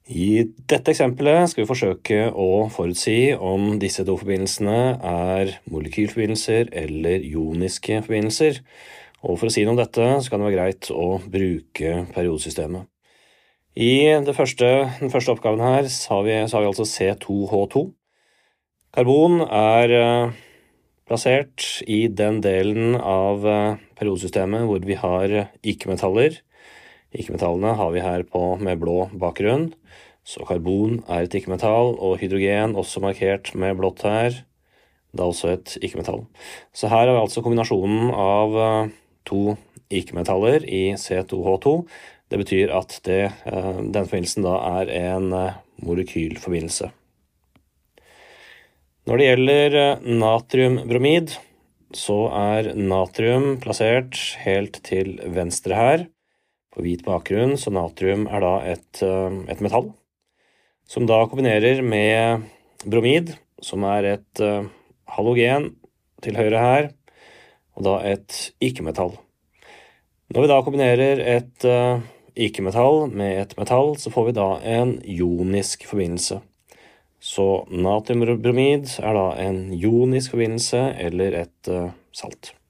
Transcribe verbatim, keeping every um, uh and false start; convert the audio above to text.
I dette eksempelet skal vi forsøke å forutsi om disse to forbindelsene er molekylforbindelser eller ioniske forbindelser. Og for å si noe om dette, så kan det være greit å bruke periodesystemet. I det første, den første oppgaven her så har, vi, så har vi altså C to H to. Karbon er uh, plassert i den delen av uh, periodesystemet hvor vi har ikke-metaller. Ikke-metallene har vi her på med blå bakgrunn. Så karbon er et ikke-metall, og hydrogen også markert med blått her. Det er også et ikke-metall. Så her har vi altså kombinasjonen av uh, to ikke-metaller i C to H to. Det betyr at det, uh, denne forbindelsen da er en uh, molekylforbindelse. Når det gjelder uh, natriumbromid, så er natrium plassert helt til venstre her, på hvit bakgrunn, så natrium er da et, uh, et metall, som da kombinerer med bromid, som er et uh, halogen til høyre her, og da et ikke-metall. Når vi da kombinerer et uh, ikke-metall med et metall, så får vi da en ionisk forbindelse. Så natriumbromid er da en ionisk forbindelse eller et uh, salt.